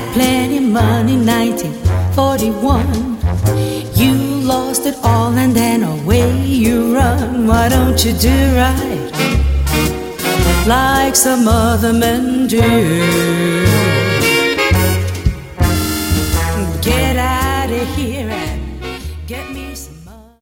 plenty money, 1941. You lost it all and then away you run. Why don't you do right like some other men do?